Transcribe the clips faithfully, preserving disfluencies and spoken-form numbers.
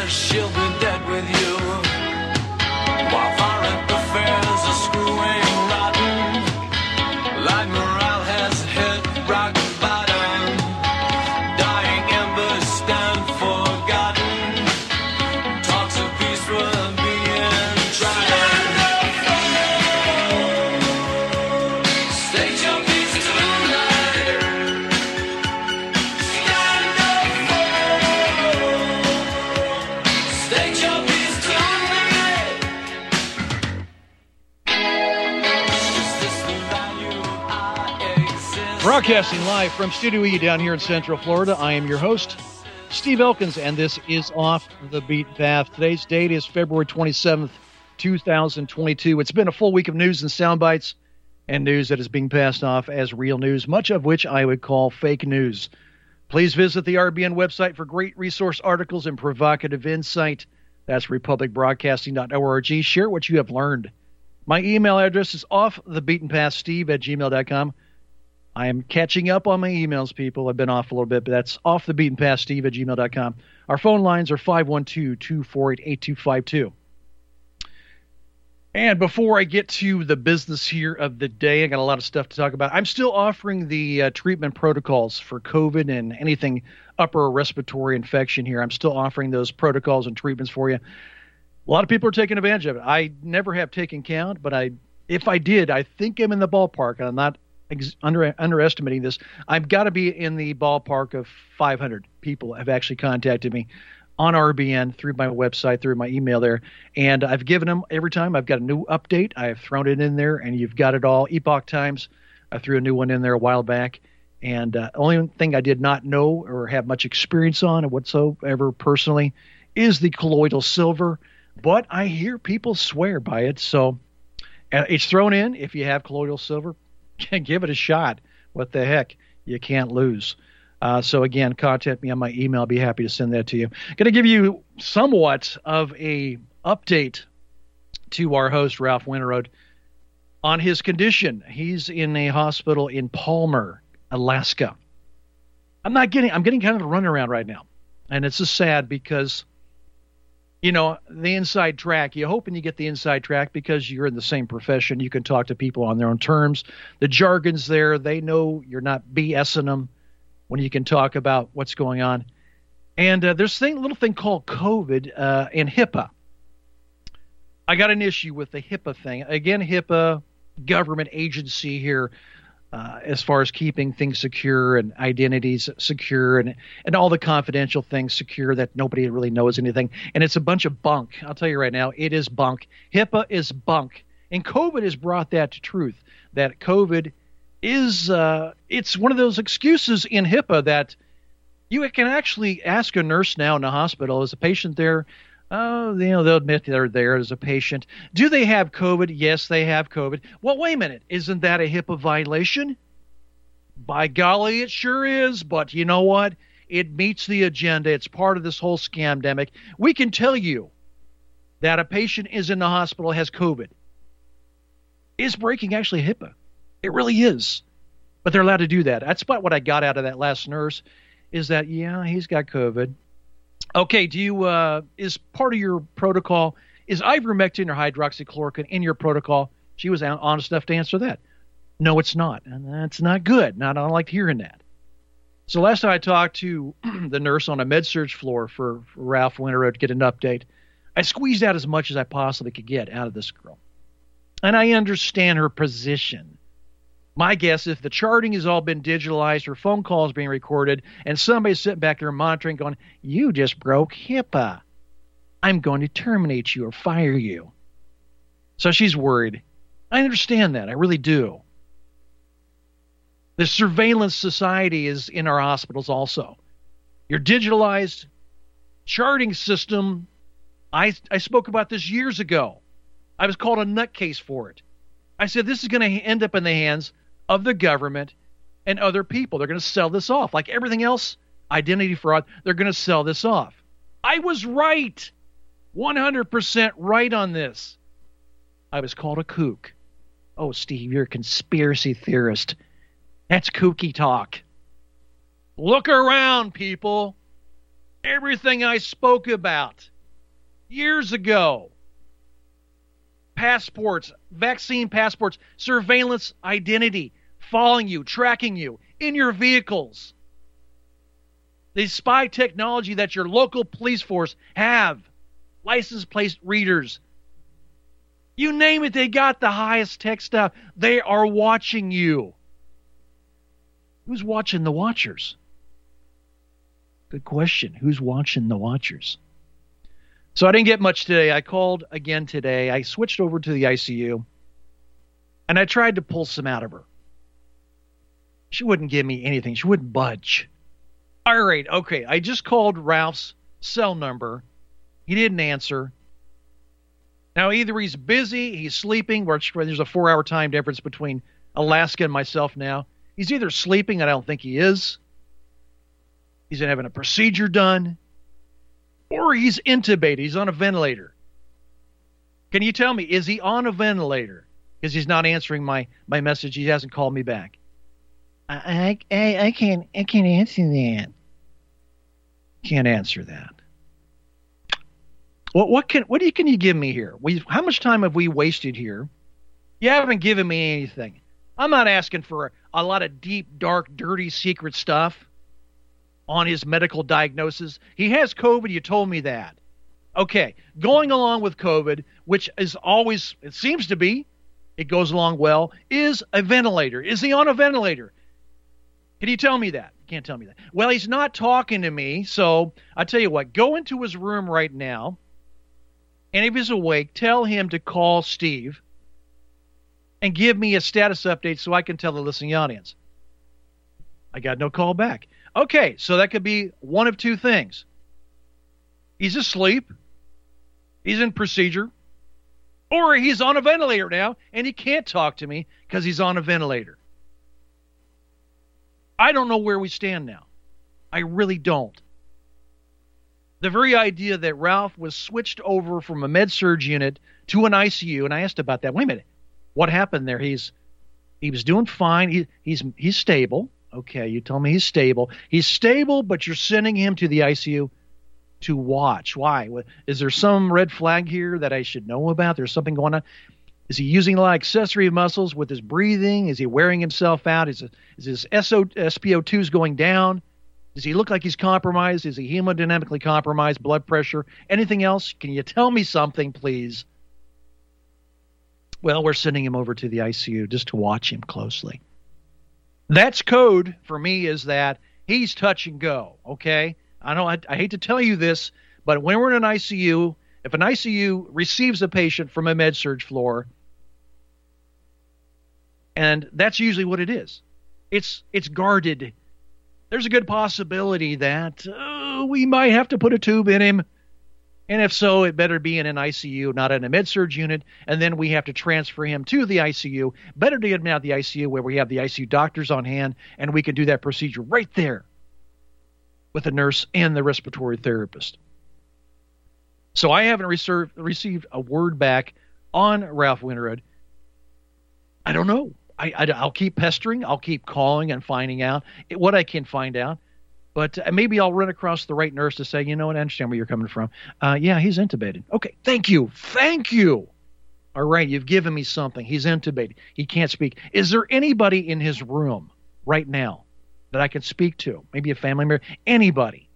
she'll be dead with you. While foreign affairs are screwing rotten, like morale has hit rock bottom. Dying embers stand forgotten. Talks of peace were being tried. State your peace tonight. Stand up. State your peace tonight. Is this the value I exist? Broadcasting live from Studio E down here in Central Florida, I am your host, Steve Elkins, and this is Off the Beaten Path. Today's date is February twenty-seventh, two thousand twenty-two. It's been a full week of news and sound bites and news that is being passed off as real news, much of which I would call fake news. Please visit the R B N website for great resource articles and provocative insight. That's republic broadcasting dot org. Share what you have learned. My email address is offthebeatenpathsteve at gmail dot com. I am catching up on my emails, people. I've been off a little bit, but that's offthebeatenpathsteve at gmail dot com. Our phone lines are five one two, two four eight, eight two five two. And before I get to the business here of the day, I got a lot of stuff to talk about. I'm still offering the uh, treatment protocols for COVID and anything upper respiratory infection here. I'm still offering those protocols and treatments for you. A lot of people are taking advantage of it. I never have taken count, but I, if I did, I think I'm in the ballpark. I'm not ex- under, underestimating this. I've got to be in the ballpark of five hundred people have actually contacted me on R B N through my website, through my email there. And I've given them every time. I've got a new update. I have thrown it in there, and you've got it all. Epoch Times, I threw a new one in there a while back. And uh, only thing I did not know or have much experience on whatsoever personally is the colloidal silver. But I hear people swear by it. So uh, it's thrown in. If you have colloidal silver, give it a shot. What the heck? You can't lose. Uh, so, again, contact me on my email. I'll be happy to send that to you. Going to give you somewhat of a update to our host, Ralph Winterode, on his condition. He's in a hospital in Palmer, Alaska. I'm not getting, I'm getting kind of a runaround right now. And it's just sad because, you know, the inside track, you hope and you get the inside track because you're in the same profession. You can talk to people on their own terms. The jargon's there. They know you're not BSing them when you can talk about what's going on. And uh, there's a thing, little thing called COVID uh, and HIPAA. I got an issue with the HIPAA thing. Again, HIPAA, government agency here, uh, as far as keeping things secure and identities secure and, and all the confidential things secure that nobody really knows anything. And it's a bunch of bunk. I'll tell you right now, it is bunk. HIPAA is bunk. And COVID has brought that to truth, that COVID is uh, it's one of those excuses in HIPAA that you can actually ask a nurse now in a hospital, is a patient there? Oh, you know, they'll admit they're there as a patient. Do they have COVID? Yes, they have COVID. Well, wait a minute. Isn't that a HIPAA violation? By golly, it sure is. But you know what? It meets the agenda. It's part of this whole scamdemic. We can tell you that a patient is in the hospital, has COVID. Is breaking actually HIPAA? It really is. But they're allowed to do that. That's about what I got out of that last nurse, is that, yeah, he's got COVID. Okay, do you, uh, is part of your protocol, is ivermectin or hydroxychloroquine in your protocol? She was honest enough to answer that. No, it's not. And that's not good. Not, I don't like hearing that. So last time I talked to the nurse on a med-surg floor for, for Ralph Winterode to get an update, I squeezed out as much as I possibly could get out of this girl. And I understand her position. My guess, if the charting has all been digitalized, her phone calls being recorded, and somebody's sitting back there monitoring going, you just broke HIPAA. I'm going to terminate you or fire you. So she's worried. I understand that. I really do. The surveillance society is in our hospitals also. Your digitalized charting system, I, I spoke about this years ago. I was called a nutcase for it. I said, this is going to end up in the hands of the government and other people. They're going to sell this off. Like everything else, identity fraud, they're going to sell this off. I was right. one hundred percent right on this. I was called a kook. Oh, Steve, you're a conspiracy theorist. That's kooky talk. Look around, people. Everything I spoke about years ago. Passports, vaccine passports, surveillance identity, following you, tracking you in your vehicles. The spy technology that your local police force have, license plate readers, you name it, they got the highest tech stuff. They are watching you. Who's watching the watchers? Good question. Who's watching the watchers? So I didn't get much today. I called again today. I switched over to the I C U, and I tried to pull some out of her. She wouldn't give me anything. She wouldn't budge. All right, okay. I just called Ralph's cell number. He didn't answer. Now, either he's busy, he's sleeping, or there's a four-hour time difference between Alaska and myself now. He's either sleeping, and I don't think he is. He's having a procedure done. Or he's intubated. He's on a ventilator. Can you tell me, is he on a ventilator? Because he's not answering my, my message. He hasn't called me back. I, I, I can't I can't answer that. Can't answer that. What what can what do you can you give me here? We how much time have we wasted here? You haven't given me anything. I'm not asking for a, a lot of deep, dark, dirty, secret stuff on his medical diagnosis. He has COVID. You told me that. Okay, going along with COVID, which is always, it seems to be, it goes along well, is a ventilator. Is he on a ventilator? Can you tell me that? You can't tell me that. Well, he's not talking to me, so I tell you what, go into his room right now, and if he's awake, tell him to call Steve and give me a status update so I can tell the listening audience. I got no call back. Okay, so that could be one of two things. He's asleep, he's in procedure, or he's on a ventilator now, and he can't talk to me because he's on a ventilator. I don't know where we stand now. I really don't. The very idea that Ralph was switched over from a med-surg unit to an I C U, and I asked about that. Wait a minute. What happened there? He's he was doing fine. He, he's he's stable. Okay, you told me he's stable. He's stable, but you're sending him to the I C U to watch. Why? Is there some red flag here that I should know about? There's something going on. Is he using a lot of accessory muscles with his breathing? Is he wearing himself out? Is, it, is his S P O twos going down? Does he look like he's compromised? Is he hemodynamically compromised? Blood pressure? Anything else? Can you tell me something, please? Well, we're sending him over to the I C U just to watch him closely. That's code for me, is that he's touch and go, okay? I know I, I hate to tell you this, but when we're in an I C U, if an I C U receives a patient from a med-surg floor, and that's usually what it is, it's it's guarded. There's a good possibility that uh, we might have to put a tube in him, and if so, it better be in an I C U, not in a med-surg unit, and then we have to transfer him to the I C U. Better to get him out of the I C U where we have the I C U doctors on hand, and we can do that procedure right there with the nurse and the respiratory therapist. So I haven't reserved, received a word back on Ralph Winterud. I don't know. I, I, I'll keep pestering. I'll keep calling and finding out what I can find out. But uh, maybe I'll run across the right nurse to say, you know what, I understand where you're coming from. Uh, yeah, he's intubated. Okay, thank you. Thank you. All right, you've given me something. He's intubated. He can't speak. Is there anybody in his room right now that I can speak to? Maybe a family member? Anybody?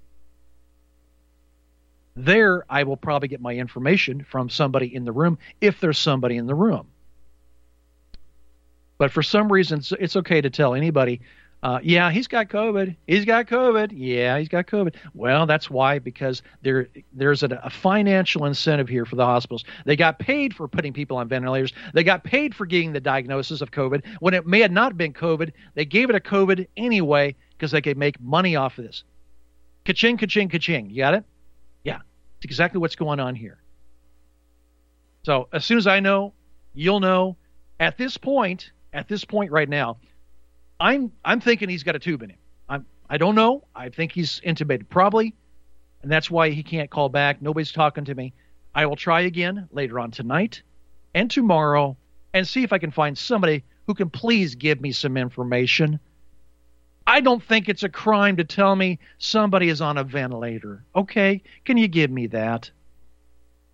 There, I will probably get my information from somebody in the room, if there's somebody in the room. But for some reason, it's okay to tell anybody, uh, yeah, he's got COVID. He's got COVID. Yeah, he's got COVID. Well, that's why, because there there's a, a financial incentive here for the hospitals. They got paid for putting people on ventilators. They got paid for getting the diagnosis of COVID. When it may have not been COVID, they gave it a COVID anyway because they could make money off of this. Ka-ching, ka-ching, ka-ching. You got it? Yeah, it's exactly what's going on here. So as soon as I know, you'll know. At this point, at this point right now, I'm I'm thinking he's got a tube in him. I'm I don't know. I think he's intubated probably, and that's why he can't call back. Nobody's talking to me. I will try again later on tonight and tomorrow and see if I can find somebody who can please give me some information. I don't think it's a crime to tell me somebody is on a ventilator. Okay? Can you give me that?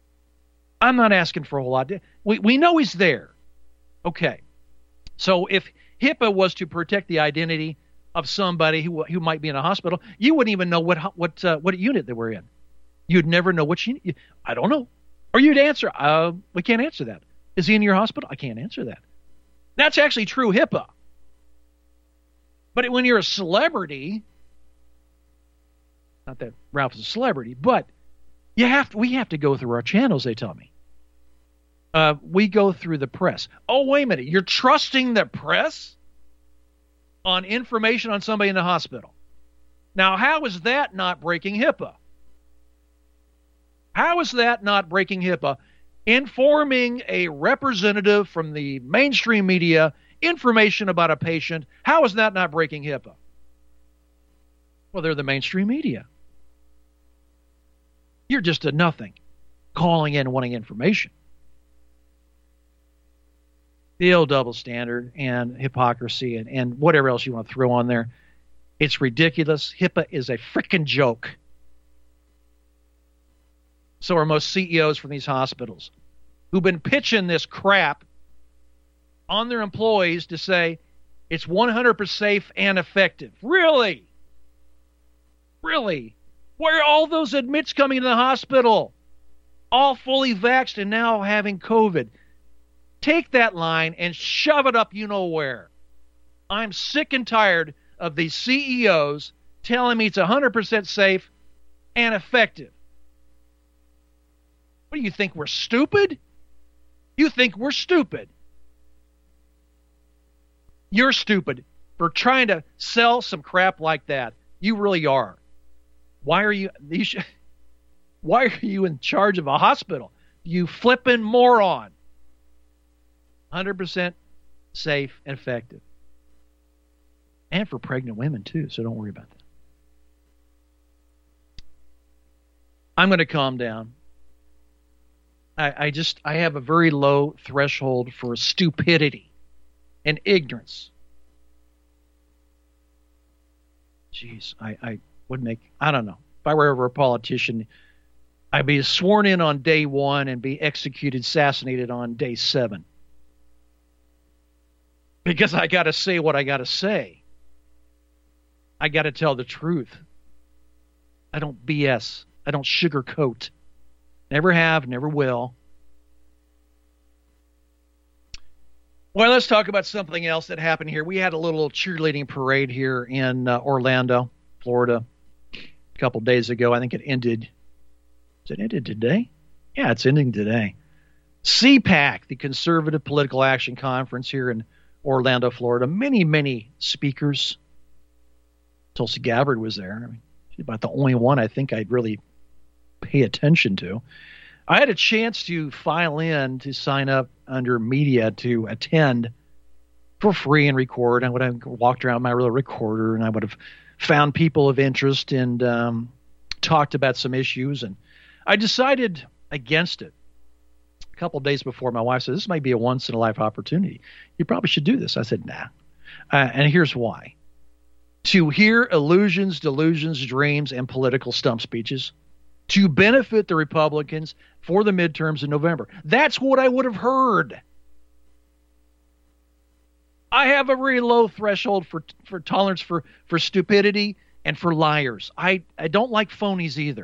I'm not asking for a whole lot. We, we know he's there. Okay. So if HIPAA was to protect the identity of somebody who who might be in a hospital, you wouldn't even know what what uh, what unit they were in. You'd never know which unit. I don't know. Or you'd answer, uh, we can't answer that. Is he in your hospital? I can't answer that. That's actually true HIPAA. But when you're a celebrity, not that Ralph is a celebrity, but you have to, we have to go through our channels, they tell me. Uh, we go through the press. Oh, wait a minute. You're trusting the press on information on somebody in the hospital. Now, how is that not breaking HIPAA? How is that not breaking HIPAA? Informing a representative from the mainstream media information about a patient. How is that not breaking HIPAA? Well, they're the mainstream media. You're just a nothing calling in wanting information. The old double standard and hypocrisy and, and whatever else you want to throw on there. It's ridiculous. HIPAA is a freaking joke. So are most C E Os from these hospitals who've been pitching this crap on their employees to say it's one hundred percent safe and effective. Really? Really? Where are all those admits coming into the hospital? All fully vaxxed and now having COVID. Take that line and shove it up you know where. I'm sick and tired of these C E Os telling me it's one hundred percent safe and effective. What do you think, we're stupid? You think we're stupid. You're stupid for trying to sell some crap like that. You really are. Why are you you should, why are you in charge of a hospital? You flippin' moron. one hundred percent safe and effective. And for pregnant women too, so don't worry about that. I'm going to calm down. I, I just, I have a very low threshold for stupidity and ignorance. Jeez, I, I would make, I don't know. If I were ever a politician, I'd be sworn in on day one and be executed, assassinated on day seven. Because I got to say what I got to say. I got to tell the truth. I don't B S. I don't sugarcoat. Never have, never will. Well, let's talk about something else that happened here. We had a little cheerleading parade here in uh, Orlando, Florida, a couple days ago. I think it ended. Is it ended today? Yeah, it's ending today. C PAC, the Conservative Political Action Conference here in Orlando, Florida. Many, many speakers. Tulsi Gabbard was there. I mean, she's about the only one I think I'd really pay attention to. I had a chance to file in to sign up under media to attend for free and record. I would have walked around my little recorder and I would have found people of interest and um, talked about some issues. And I decided against it. A couple of days before, my wife said, this might be a once-in-a-life opportunity. You probably should do this. I said, nah. Uh, and here's why. To hear illusions, delusions, dreams, and political stump speeches to benefit the Republicans for the midterms in November. That's what I would have heard. I have a very low threshold for for tolerance for, for stupidity and for liars. I, I don't like phonies either.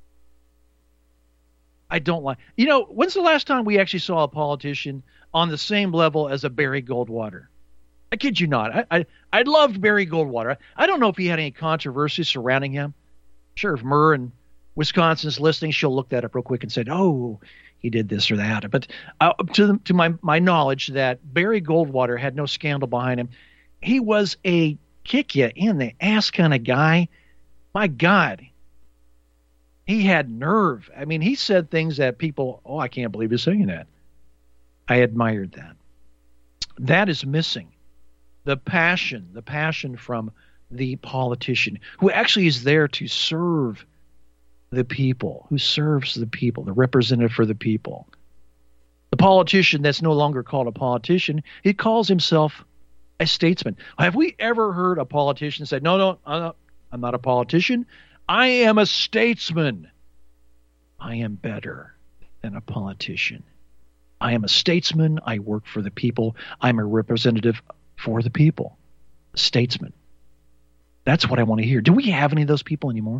I don't like... You know, when's the last time we actually saw a politician on the same level as a Barry Goldwater? I kid you not. I, I, I loved Barry Goldwater. I don't know if he had any controversy surrounding him. Sure, if Murr in Wisconsin's listening, she'll look that up real quick and say, oh, he did this or that. But uh, to the, to my, my knowledge that Barry Goldwater had no scandal behind him. He was a kick you in the ass kind of guy. My God. He had nerve. I mean, he said things that people, oh, I can't believe he's saying that. I admired that. That is missing. The passion, the passion from the politician who actually is there to serve the people, who serves the people, the representative for the people. The politician that's no longer called a politician, he calls himself a statesman. Have we ever heard a politician say, no, no, I'm not, I'm not a politician. I am a statesman. I am better than a politician. I am a statesman. I work for the people. I'm a representative for the people. A statesman. That's what I want to hear. Do we have any of those people anymore?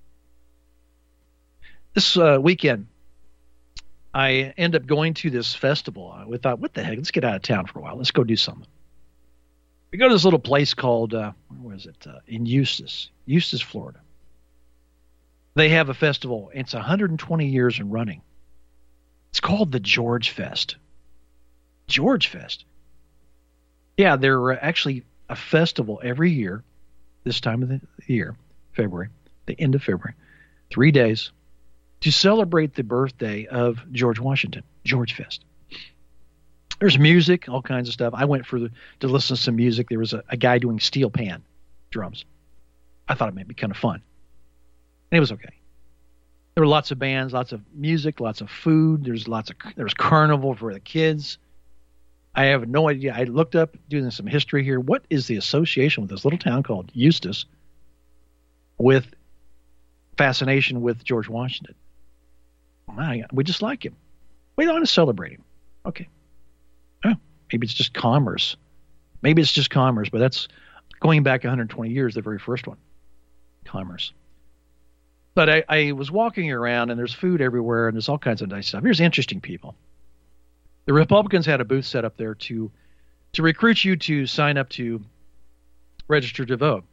This uh, weekend, I end up going to this festival. We thought, what the heck? Let's get out of town for a while. Let's go do something. We go to this little place called, uh, where was it? Uh, in Eustis, Eustis, Florida. They have a festival. It's one hundred twenty years in running. It's called the George Fest. George Fest. Yeah, they're uh, actually a festival every year, this time of the year, February, the end of February, three days, to celebrate the birthday of George Washington, George Fest. There's music, all kinds of stuff. I went for the, to listen to some music. There was a, a guy doing steel pan drums. I thought it might be kind of fun. And it was okay. There were lots of bands, lots of music, lots of food. There's lots of there was carnival for the kids. I have no idea. I looked up doing some history here. What is the association with this little town called Eustis with fascination with George Washington? My God, we just like him. We don't want to celebrate him. Okay. Oh, maybe it's just commerce. Maybe it's just commerce, but that's going back one hundred twenty years, the very first one. Commerce. But I, I was walking around, and there's food everywhere, and there's all kinds of nice stuff. Here's interesting people. The Republicans had a booth set up there to to recruit you to sign up to register to vote.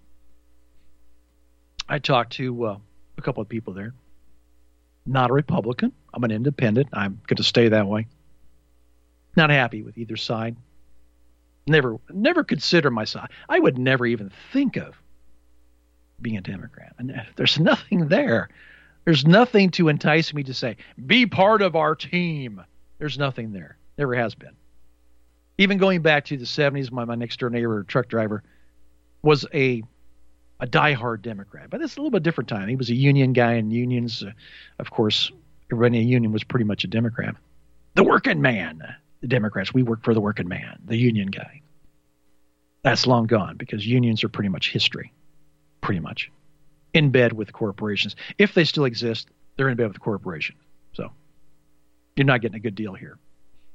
I talked to uh, a couple of people there. Not a Republican. I'm an independent. I'm going to stay that way. Not happy with either side. Never, never consider myself. I would never even think of being a Democrat. And there's nothing there. There's nothing to entice me to say, be part of our team. There's nothing there. Never has been. Even going back to the seventies, my, my next door neighbor, truck driver, was a a diehard Democrat. But it's a little bit different time. He was a union guy, and unions, uh, of course, everybody in a union was pretty much a Democrat. The working man. The Democrats, we work for the working man, the union guy. That's long gone because unions are pretty much history. Pretty much. In bed with corporations. If they still exist, they're in bed with corporations. So you're not getting a good deal here.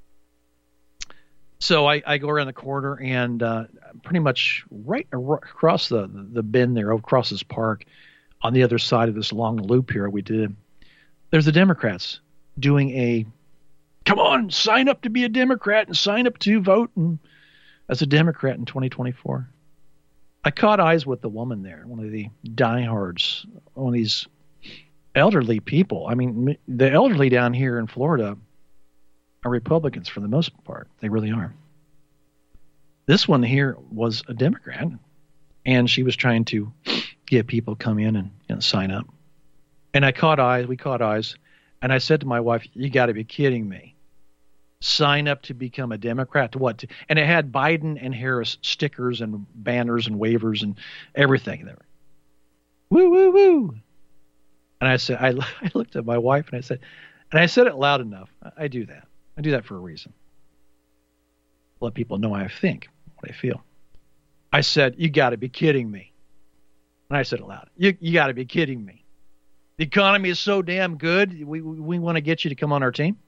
So I, I go around the corner, and uh, pretty much right across the, the bend there, across this park, on the other side of this long loop here we did, there's the Democrats doing a, come on, sign up to be a Democrat and sign up to vote and, as a Democrat in twenty twenty-four. I caught eyes with the woman there, one of the diehards, one of these elderly people. I mean, the elderly down here in Florida are Republicans for the most part. They really are. This one here was a Democrat, and she was trying to get people to come in and, and sign up. And I caught eyes, we caught eyes, and I said to my wife, you got to be kidding me. Sign up to become a Democrat to what? And it had Biden and Harris stickers and banners and waivers and everything there. Woo, woo, woo. And I said, I, I looked at my wife and I said, and I said it loud enough. I, I do that. I do that for a reason. Let people know how I think, what I feel. I said, you got to be kidding me. And I said it loud. You, you got to be kidding me. The economy is so damn good. We, we, we want to get you to come on our team.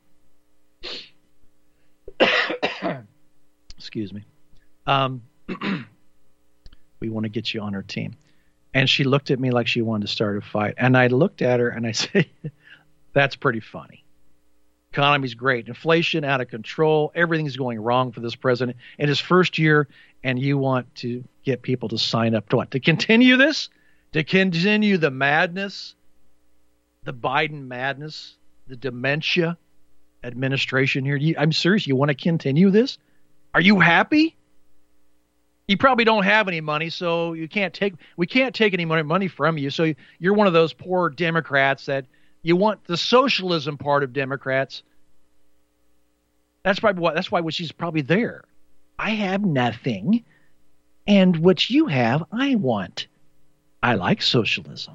Excuse me. Um, we want to get you on our team. And she looked at me like she wanted to start a fight. And I looked at her and I said, that's pretty funny. Economy's great. Inflation out of control. Everything's going wrong for this president in his first year. And you want to get people to sign up to what? To continue this? To continue the madness? The Biden madness? The dementia administration here? You, I'm serious. You want to continue this? Are you happy? You probably don't have any money, so you can't take. We can't take any money money from you. So you're one of those poor Democrats that you want the socialism part of Democrats. That's probably what. That's why she's probably there. I have nothing, and what you have, I want. I like socialism.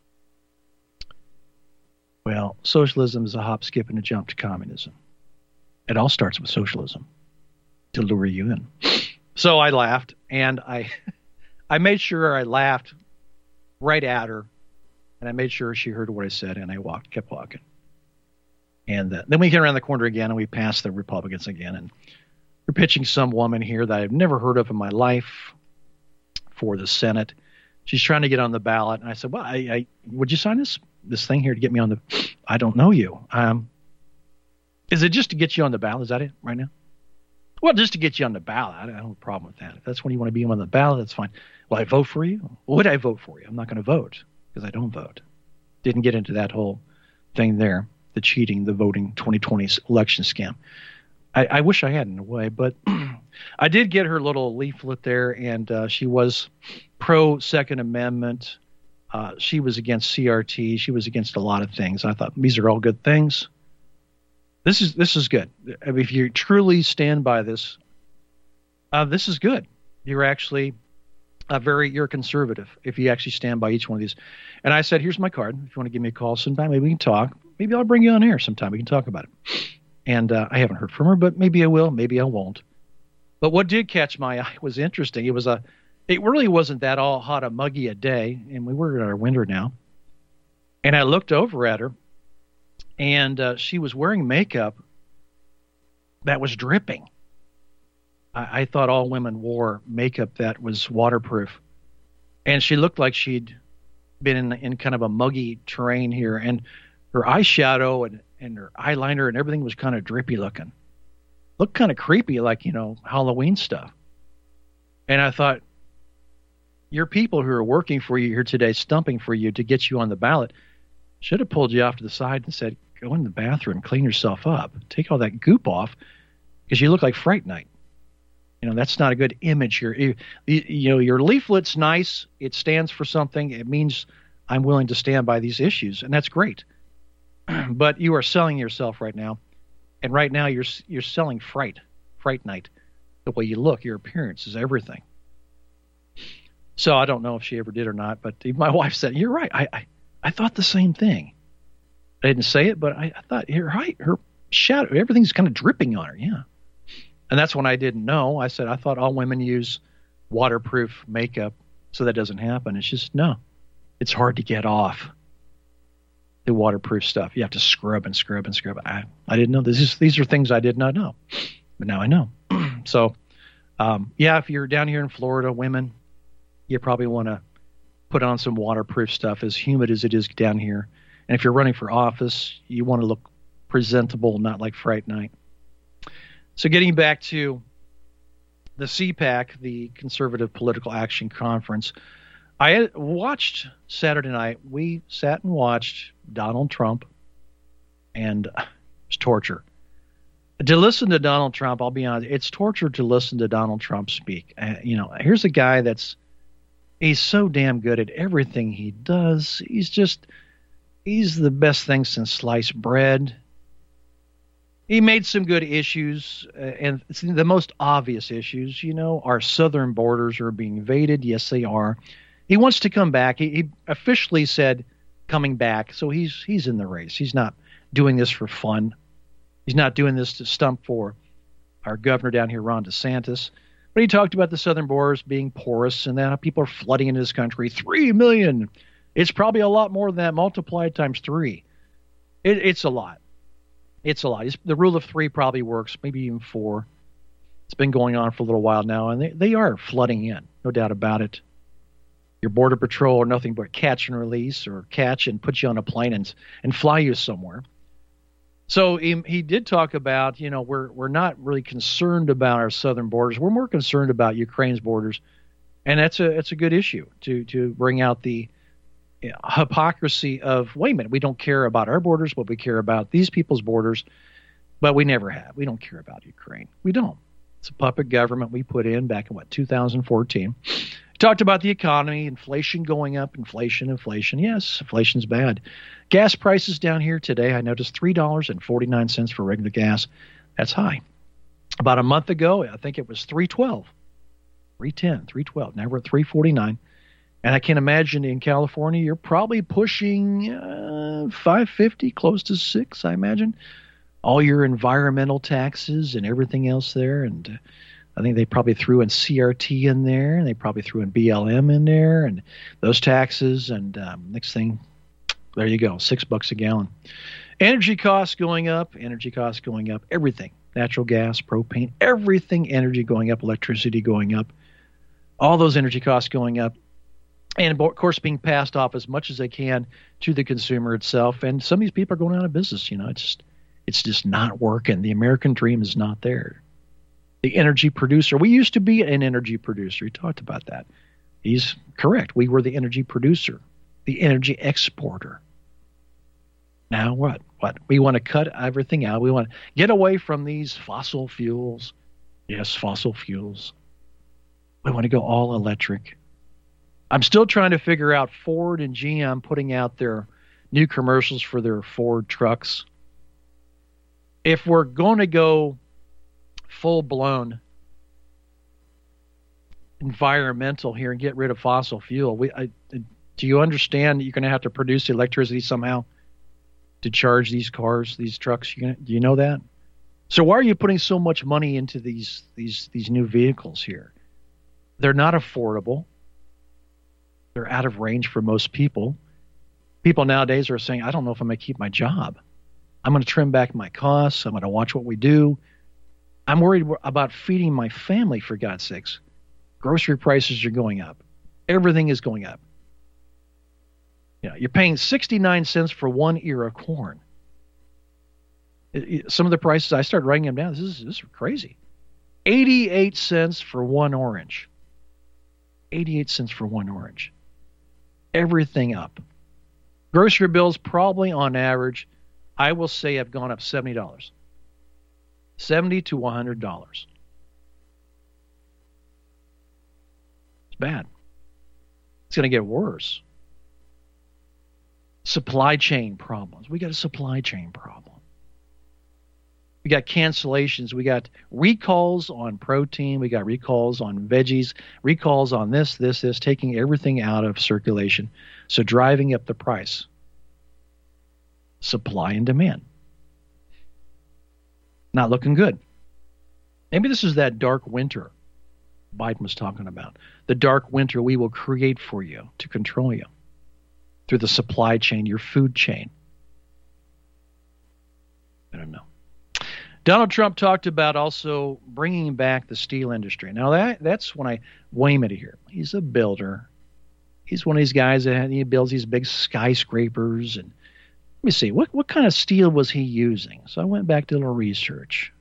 Well, socialism is a hop, skip, and a jump to communism. It all starts with socialism to lure you in. So I laughed, and I I made sure I laughed right at her, and I made sure she heard what I said, and I walked, kept walking. And uh, then we get around the corner again, and we pass the Republicans again. And we're pitching some woman here that I've never heard of in my life for the Senate. She's trying to get on the ballot. And I said, well, I, I would you sign this this thing here to get me on the – I don't know you. Um, is it just to get you on the ballot? Is that it right now? Well, just to get you on the ballot. I don't have a problem with that. If that's when you want to be on the ballot, that's fine. Will I vote for you? Would I vote for you? I'm not going to vote because I don't vote. Didn't get into that whole thing there, the cheating, the voting twenty twenty election scam. I, I wish I had in a way, but I did get her little leaflet there, and uh, she was pro Second Amendment. Uh, she was against C R T. She was against a lot of things. I thought these are all good things. This is this is good. I mean, if you truly stand by this, uh, this is good. You're actually a very you're conservative if you actually stand by each one of these. And I said, here's my card. If you want to give me a call sometime, maybe we can talk. Maybe I'll bring you on air sometime. We can talk about it. And uh, I haven't heard from her, but maybe I will. Maybe I won't. But what did catch my eye was interesting. It was a, it really wasn't that all hot a muggy a day, and we were in our winter now. And I looked over at her, and uh, she was wearing makeup that was dripping. I, I thought all women wore makeup that was waterproof, and she looked like she'd been in in kind of a muggy terrain here, and her eyeshadow and and her eyeliner and everything was kind of drippy looking. Looked kind of creepy, like, you know, Halloween stuff. And I thought, your people who are working for you here today, stumping for you to get you on the ballot, should have pulled you off to the side and said, go in the bathroom, clean yourself up, take all that goop off, because you look like Fright Night. You know, that's not a good image here. You, you know, your leaflet's nice. It stands for something. It means I'm willing to stand by these issues, and that's great. But you are selling yourself right now, and right now you're you're selling fright, Fright Night. The way you look, your appearance is everything. So I don't know if she ever did or not, but my wife said, you're right. I I, I thought the same thing. I didn't say it, but I, I thought, you're right. Her shadow, everything's kind of dripping on her, yeah. And that's when I didn't know. I said, I thought all women use waterproof makeup so that doesn't happen. It's just, no. It's hard to get off the waterproof stuff. You have to scrub and scrub and scrub. I, I didn't know. This is, these are things I did not know. But now I know. So, um, yeah, if you're down here in Florida, women, you probably want to put on some waterproof stuff, as humid as it is down here. And if you're running for office, you want to look presentable, not like Fright Night. So getting back to the C PAC, the Conservative Political Action Conference, I had watched Saturday night. We sat and watched Donald Trump, and it was torture. To listen to Donald Trump, I'll be honest, it's torture to listen to Donald Trump speak. Uh, you know, here's a guy that's, he's so damn good at everything he does. He's just, he's the best thing since sliced bread. He made some good issues, uh, and it's the most obvious issues, you know, our southern borders are being invaded. Yes, they are. He wants to come back. He, he officially said coming back, so he's he's in the race. He's not doing this for fun. He's not doing this to stump for our governor down here, Ron DeSantis. But he talked about the southern borders being porous and that people are flooding into this country. Three million. It's probably a lot more than that multiplied times three. It, it's a lot. It's a lot. It's, the rule of three probably works, maybe even four. It's been going on for a little while now, and they, they are flooding in, no doubt about it. Your Border Patrol are nothing but catch and release, or catch and put you on a plane and and fly you somewhere. So he, he did talk about, you know, we're we're not really concerned about our southern borders. We're more concerned about Ukraine's borders, and that's a it's a good issue to to bring out the you know, hypocrisy of, wait a minute, we don't care about our borders, but we care about these people's borders, but we never have. We don't care about Ukraine. We don't. It's a puppet government we put in back in, what, two thousand fourteen. Talked about the economy, inflation going up, inflation, inflation. Yes, inflation's bad. Gas prices down here today, I noticed three dollars and forty-nine cents for regular gas. That's high. About a month ago, I think it was three twelve, three ten, three twelve. Now we're at three forty-nine. And I can imagine in California, you're probably pushing uh, five fifty, close to six, I imagine. All your environmental taxes and everything else there, and uh, I think they probably threw in C R T in there, and they probably threw in B L M in there, and those taxes. And um, next thing, there you go, six bucks a gallon. Energy costs going up, energy costs going up, everything. Natural gas, propane, everything, energy going up, electricity going up, all those energy costs going up. And, of course, being passed off as much as they can to the consumer itself. And some of these people are going out of business. You know, it's just, it's just not working. The American dream is not there. The energy producer. We used to be an energy producer. He talked about that. He's correct. We were the energy producer, the energy exporter. Now what? What? We want to cut everything out. We want to get away from these fossil fuels. Yes, fossil fuels. We want to go all electric. I'm still trying to figure out Ford and G M putting out their new commercials for their Ford trucks. If we're going to go full-blown environmental here and get rid of fossil fuel, we, I, do you understand that you're going to have to produce electricity somehow to charge these cars, these trucks? You're gonna, do you know that? So why are you putting so much money into these these these new vehicles here? They're not affordable. They're out of range for most people. People nowadays are saying, I don't know if I'm going to keep my job. I'm going to trim back my costs. I'm going to watch what we do. I'm worried about feeding my family, for God's sakes. Grocery prices are going up. Everything is going up. You know, you're paying sixty-nine cents for one ear of corn. It, it, some of the prices, I started writing them down. This is, this is crazy. eighty-eight cents for one orange. eighty-eight cents for one orange. Everything up. Grocery bills probably on average, I will say, have gone up seventy dollars. seventy to one hundred dollars. It's bad. It's going to get worse. Supply chain problems. We got a supply chain problem. We got cancellations. We got recalls on protein. We got recalls on veggies, recalls on this, this, this, taking everything out of circulation. So driving up the price. Supply and demand. Not looking good. Maybe this is that dark winter Biden was talking about. The dark winter we will create for you to control you through the supply chain, your food chain. I don't know. Donald Trump talked about also bringing back the steel industry. Now, that that's when I, wait a minute here. He's a builder. He's one of these guys that he builds these big skyscrapers. And let me see, what, what kind of steel was he using? So I went back to a little research.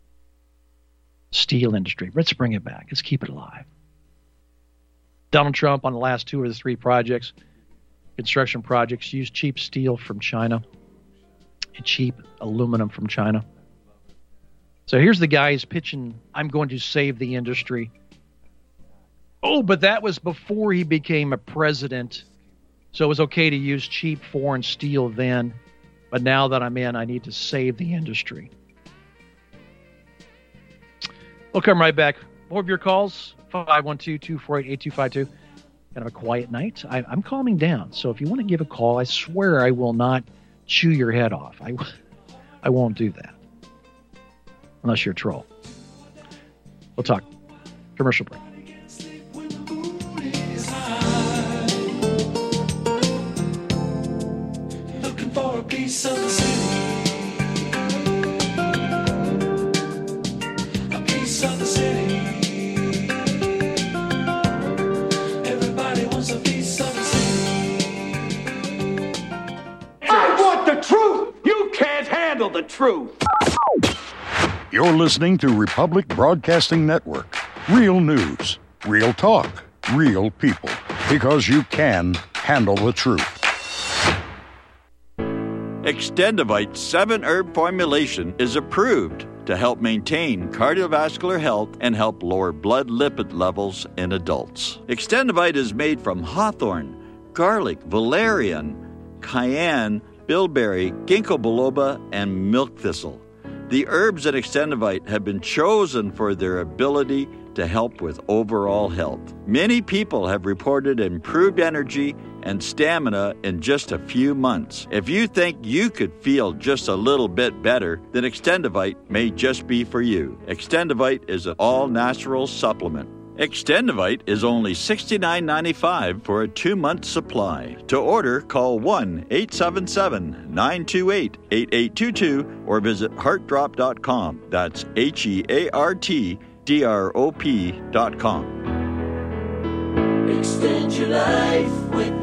Steel industry. Let's bring it back. Let's keep it alive. Donald Trump on the last two or the three projects, construction projects, used cheap steel from China and cheap aluminum from China. So here's the guy who's pitching, I'm going to save the industry. Oh, but that was before he became a president. So it was okay to use cheap foreign steel then. But now that I'm in, I need to save the industry. We'll come right back. More of your calls, five one two, two four eight, eight two five two. Kind of a quiet night. I, I'm calming down. So if you want to give a call, I swear I will not chew your head off. I, I won't do that. Unless you're a troll. We'll talk. Commercial break. Looking for a piece of the city. A piece of the city. Everybody wants a piece of the city. I want the truth! You can't handle the truth! You're listening to Republic Broadcasting Network. Real news, real talk, real people. Because you can handle the truth. Extendivite seven herb formulation is approved to help maintain cardiovascular health and help lower blood lipid levels in adults. Extendivite is made from hawthorn, garlic, valerian, cayenne, bilberry, ginkgo biloba, and milk thistle. The herbs in Extendivite have been chosen for their ability to help with overall health. Many people have reported improved energy and stamina in just a few months. If you think you could feel just a little bit better, then Extendivite may just be for you. Extendivite is an all-natural supplement. Extendivite is only sixty-nine ninety-five for a two-month supply. To order, call one eight seven seven, nine two eight, eight eight two two or visit heart drop dot com. That's H E A R T D R O P dot com. Extend your life with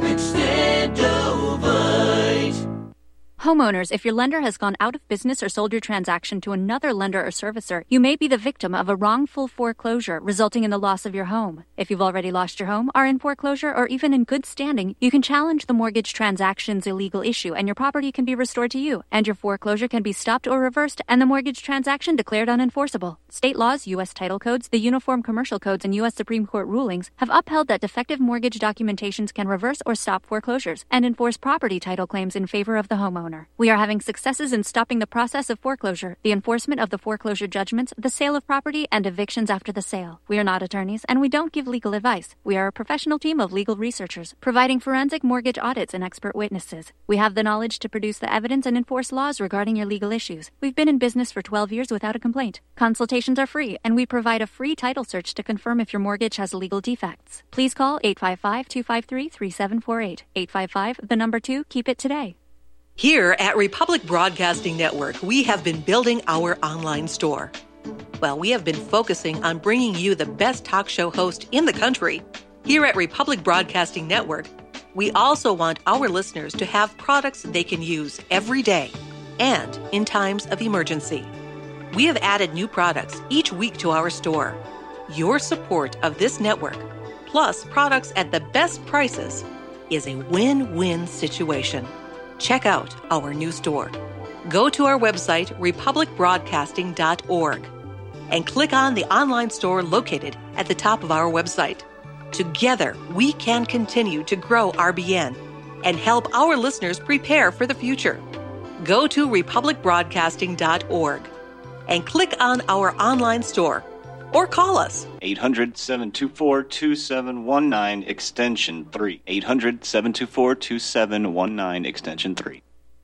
Extendovite. Homeowners, if your lender has gone out of business or sold your transaction to another lender or servicer, you may be the victim of a wrongful foreclosure resulting in the loss of your home. If you've already lost your home, are in foreclosure, or even in good standing, you can challenge the mortgage transaction's illegal issue and your property can be restored to you, and your foreclosure can be stopped or reversed and the mortgage transaction declared unenforceable. State laws, U S title codes, the Uniform Commercial Codes, and U S Supreme Court rulings have upheld that defective mortgage documentations can reverse or stop foreclosures and enforce property title claims in favor of the homeowner. We are having successes in stopping the process of foreclosure, the enforcement of the foreclosure judgments, the sale of property, and evictions after the sale. We are not attorneys, and we don't give legal advice. We are a professional team of legal researchers, providing forensic mortgage audits and expert witnesses. We have the knowledge to produce the evidence and enforce laws regarding your legal issues. We've been in business for twelve years without a complaint. Consultations are free, and we provide a free title search to confirm if your mortgage has legal defects. Please call eight five five, two five three, three seven four eight. eight five five, the number two, keep it today. Here at Republic Broadcasting Network, we have been building our online store. Well, we have been focusing on bringing you the best talk show host in the country. Here at Republic Broadcasting Network, we also want our listeners to have products they can use every day and in times of emergency. We have added new products each week to our store. Your support of this network, plus products at the best prices, is a win-win situation. Check out our new store. Go to our website, republic broadcasting dot org, and click on the online store located at the top of our website. Together, we can continue to grow R B N and help our listeners prepare for the future. Go to republic broadcasting dot org and click on our online store or call us. eight hundred, seven two four, two seven one nine, extension three. eight hundred, seven two four, two seven one nine, extension three.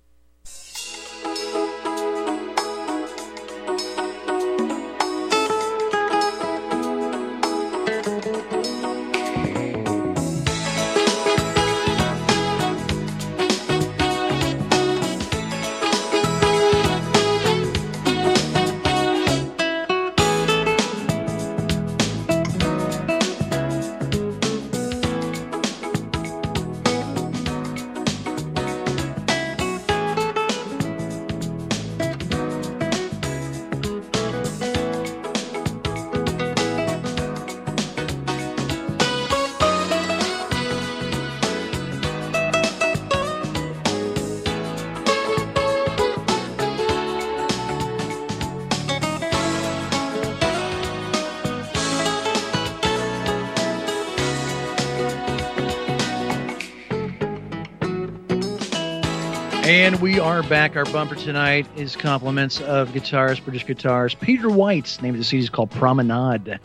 And we are back. Our bumper tonight is compliments of guitarist, British guitarist Peter White's name of the C D is called Promenade.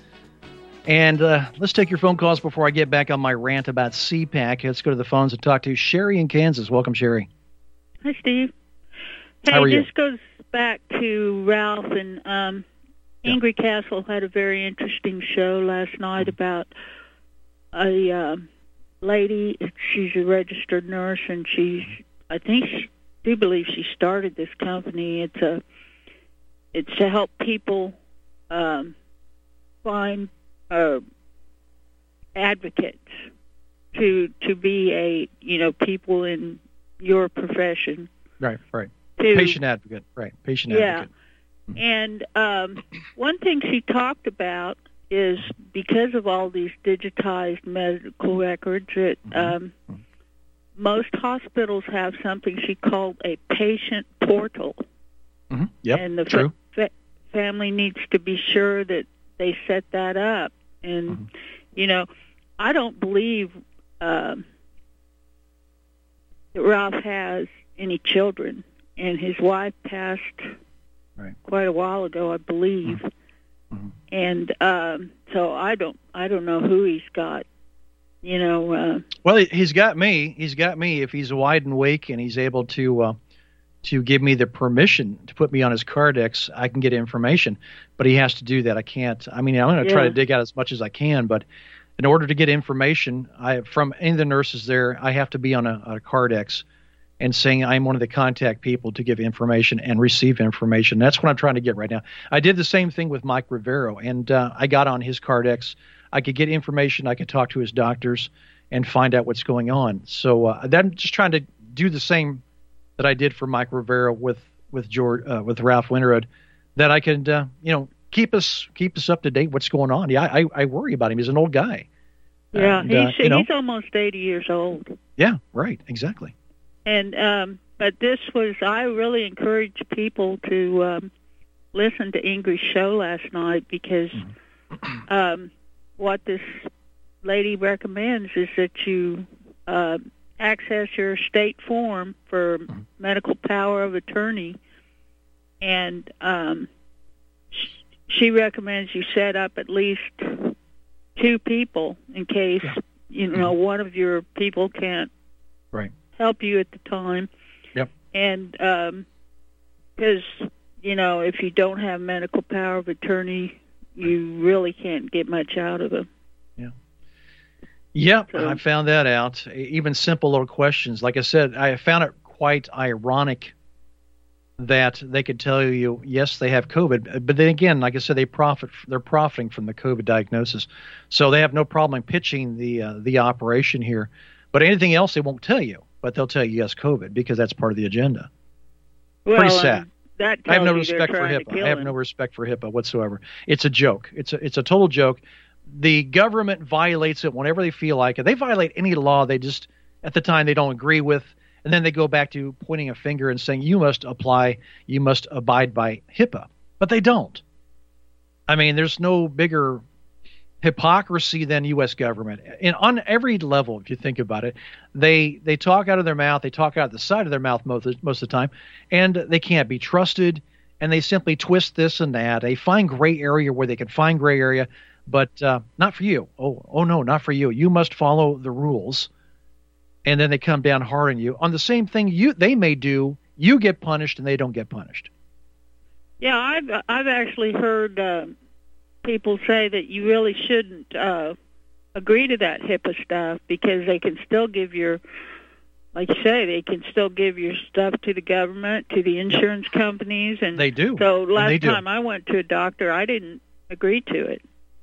And uh, let's take your phone calls before I get back on my rant about C PAC. Let's go to the phones and talk to Sherry in Kansas. Welcome, Sherry. Hi, Steve. Hey, How are you? This goes back to Ralph, and um, Angry yeah. Castle had a very interesting show last night about a uh, lady. She's a registered nurse, and she's I think she, do believe she started this company. It's a, it's to help people um, find uh, advocates to to be a you know people in your profession. Right, right. To, patient advocate, right? Patient yeah. advocate. Mm-hmm. And um, one thing she talked about is because of all these digitized medical records that. Mm-hmm. Um, mm-hmm. Most hospitals have something she called a patient portal. Mm-hmm. Yep, and the true. Fa- family needs to be sure that they set that up. And, mm-hmm. you know, I don't believe uh, that Ralph has any children. And his wife passed right. quite a while ago, I believe. Mm-hmm. And um, so I don't, I don't know who he's got. You know. Uh, well, he's got me. He's got me. If he's wide and awake and he's able to uh, to give me the permission to put me on his Cardex, I can get information. But he has to do that. I can't. I mean, I'm going to yeah. try to dig out as much as I can, but in order to get information, I from any of the nurses there, I have to be on a, a Cardex and saying I'm one of the contact people to give information and receive information. That's what I'm trying to get right now. I did the same thing with Mike Rivero, and uh, I got on his Cardex. I could get information. I could talk to his doctors and find out what's going on. So uh, I'm just trying to do the same that I did for Mike Rivera with with George uh, with Ralph Winterud, that I could uh, you know keep us keep us up to date what's going on. Yeah, I I worry about him. He's an old guy. Yeah, and, he's uh, you know, he's almost eighty years old. Yeah, right, exactly. And um, but this was I really encourage people to um, listen to Ingrid's show last night because mm-hmm. um, what this lady recommends is that you uh, access your state form for mm-hmm. medical power of attorney, and um, sh- she recommends you set up at least two people in case yeah. you know mm-hmm. one of your people can't right. help you at the time. Yep. And because um, you know if you don't have medical power of attorney, you really can't get much out of them. Yeah. Yep, so, I found that out. Even simple little questions. Like I said, I found it quite ironic that they could tell you, yes, they have COVID, but then again, like I said, they profit. They're profiting from the COVID diagnosis, so they have no problem in pitching the uh, the operation here. But anything else, they won't tell you. But they'll tell you yes, COVID, because that's part of the agenda. Well, Pretty sad. Um, that I have no you respect for HIPAA. I have him. no respect for HIPAA whatsoever. It's a joke. It's a it's a total joke. The government violates it whenever they feel like it. They violate any law they just, at the time, they don't agree with, and then they go back to pointing a finger and saying, you must apply, you must abide by HIPAA. But they don't. I mean, there's no bigger hypocrisy than U S government. And on every level, if you think about it, they they talk out of their mouth, they talk out the side of their mouth most, most of the time, and they can't be trusted, and they simply twist this and that. They find gray area where they can find gray area, but uh, not for you. Oh, oh no, not for you. You must follow the rules. And then they come down hard on you. On the same thing you they may do, you get punished and they don't get punished. Yeah, I've I've actually heard uh, people say that you really shouldn't uh, agree to that HIPAA stuff because they can still give your, like you say, they can still give your stuff to the government, to the insurance companies, and they do. So last they do. time I went to a doctor, I didn't agree to it.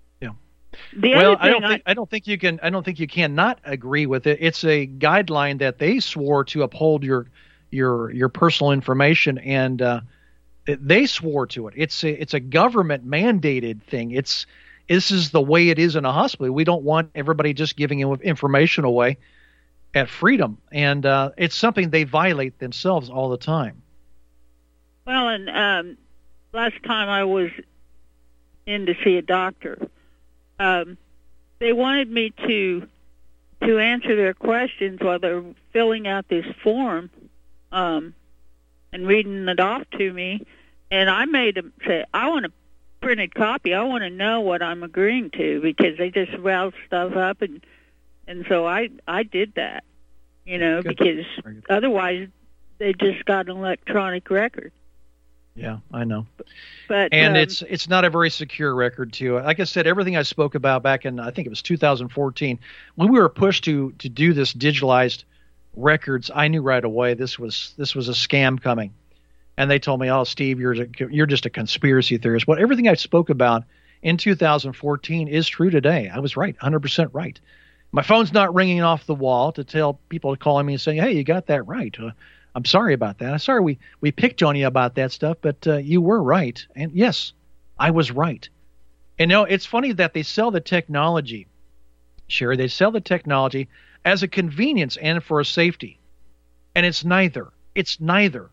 The well, other I don't I, think I don't think you can I don't think you can not agree with it. It's a guideline that they swore to uphold your your your personal information, and uh, they swore to it. It's a it's a government mandated thing. It's this is the way it is in a hospital. We don't want everybody just giving information away at freedom, and uh, it's something they violate themselves all the time. Well, and um, last time I was in to see a doctor. Um, they wanted me to to answer their questions while they're filling out this form um, and reading it off to me. And I made them say, I want a printed copy. I want to know what I'm agreeing to because they just route stuff up. And, and so I, I did that, you know, Good. because otherwise they just got an electronic record. Yeah, I know. But and um, it's it's not a very secure record too. Like I said, everything I spoke about back in I think it was two thousand fourteen, when we were pushed to to do this digitalized records, I knew right away this was this was a scam coming. And they told me, "Oh, Steve, you're a, you're just a conspiracy theorist." Well, everything I spoke about in two thousand fourteen is true today. I was right, one hundred percent right. My phone's not ringing off the wall to tell people calling me and saying, "Hey, you got that right." Uh, I'm sorry about that. I'm sorry we, we picked on you about that stuff, but uh, you were right. And yes, I was right. And you know, it's funny that they sell the technology, Sherry, they sell the technology as a convenience and for a safety. And it's neither. It's neither.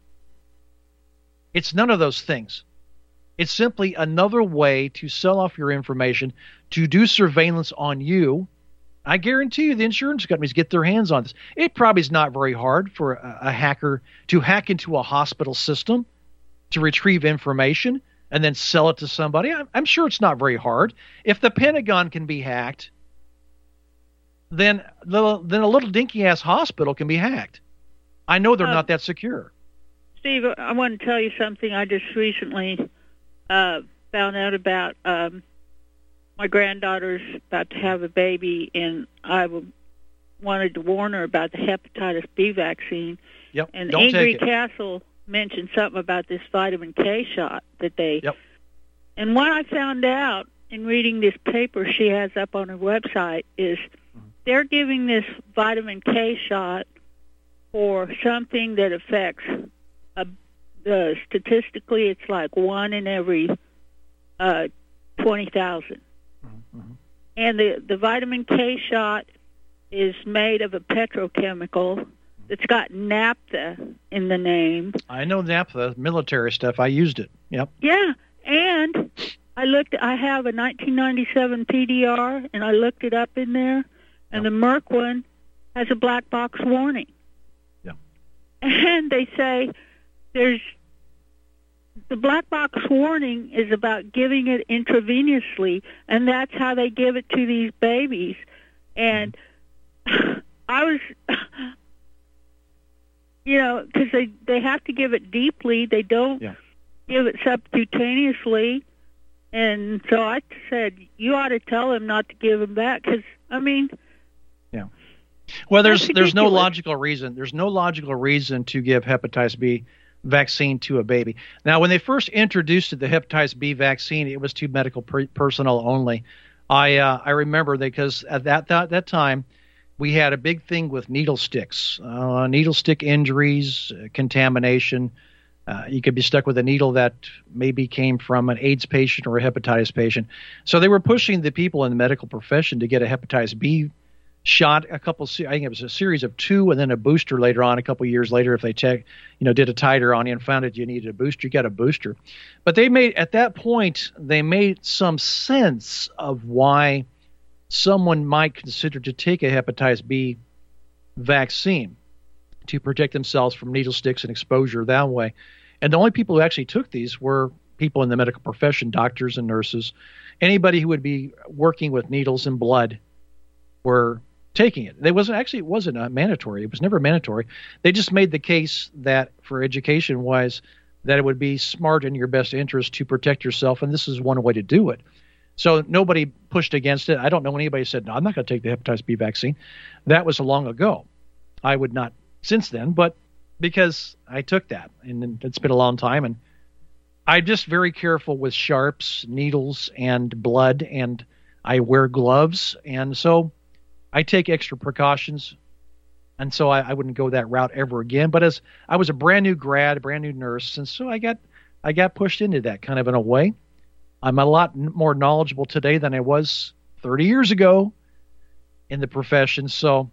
It's none of those things. It's simply another way to sell off your information, to do surveillance on you. I guarantee you the insurance companies get their hands on this. It probably is not very hard for a, a hacker to hack into a hospital system to retrieve information and then sell it to somebody. I'm, I'm sure it's not very hard. If the Pentagon can be hacked, then, the, then a little dinky-ass hospital can be hacked. I know they're uh, not that secure. Steve, I want to tell you something I just recently uh, found out about. Um, my granddaughter's about to have a baby, and I w- wanted to warn her about the hepatitis B vaccine. Yep. And Don't Ingrid take it. Castle mentioned something about this vitamin K shot that they... Yep. And what I found out in reading this paper she has up on her website is they're giving this vitamin K shot for something that affects, a, uh, statistically, it's like one in every uh, twenty thousand. Mm-hmm. And the, the vitamin K shot is made of a petrochemical that's got naphtha in the name. I know naphtha, military stuff. I used it. Yep. Yeah, and I looked. I have a nineteen ninety-seven P D R, and I looked it up in there, and Yep. the Merck one has a black box warning. Yep. And they say there's the black box warning is about giving it intravenously, and that's how they give it to these babies. And I was, you know, because they, they have to give it deeply. They don't Yeah. give it subcutaneously. And so I said, you ought to tell them not to give them back, because, I mean... Yeah. Well, there's That's there's no ridiculous. logical reason. There's no logical reason to give hepatitis B vaccine to a baby. Now, when they first introduced the hepatitis B vaccine, it was to medical per- personnel only. I uh, I remember that because at that, that that time we had a big thing with needle sticks, uh, needle stick injuries, uh, contamination. Uh, you could be stuck with a needle that maybe came from an AIDS patient or a hepatitis patient. So they were pushing the people in the medical profession to get a hepatitis B shot. A couple, I think it was a series of two, and then a booster later on. A couple of years later, if they check, you know, did a titer on you and found that you needed a booster, you got a booster. But they made at that point they made some sense of why someone might consider to take a hepatitis B vaccine to protect themselves from needle sticks and exposure that way. And the only people who actually took these were people in the medical profession, doctors and nurses. Anybody who would be working with needles and blood were taking it. They wasn't actually it wasn't a mandatory. It was never mandatory. They just made the case that for education wise that it would be smart in your best interest to protect yourself, and this is one way to do it. So nobody pushed against it. I don't know anybody said, no, I'm not going to take the hepatitis B vaccine. That was long ago. I would not since then, but because I took that, and it's been a long time, and I'm just very careful with sharps, needles, and blood, and I wear gloves, and so I take extra precautions, and so I, I wouldn't go that route ever again. But as I was a brand new grad, a brand new nurse, and so I got I got pushed into that kind of in a way. I'm a lot more knowledgeable today than I was thirty years ago in the profession, so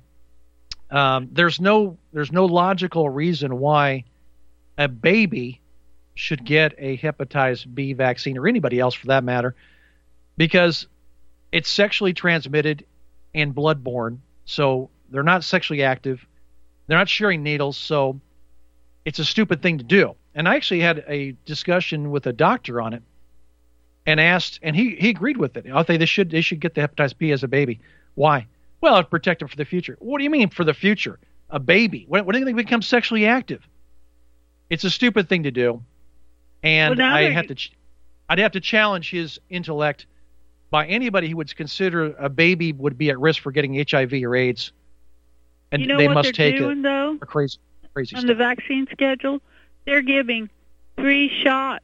um, there's no there's no logical reason why a baby should get a hepatitis B vaccine, or anybody else for that matter, because it's sexually transmitted and bloodborne, so they're not sexually active. They're not sharing needles, so it's a stupid thing to do. And I actually had a discussion with a doctor on it and asked, and he, he agreed with it. I think they should they should get the hepatitis B as a baby. Why? Well, it's protective for the future. What do you mean for the future? A baby? When, when do you think they become sexually active? It's a stupid thing to do. And Well, now I they're- have to, ch- I'd have to challenge his intellect by anybody who would consider a baby would be at risk for getting H I V or AIDS, and you know they what must they're take doing, it. though, For crazy, crazy on stuff. the vaccine schedule? They're giving three shots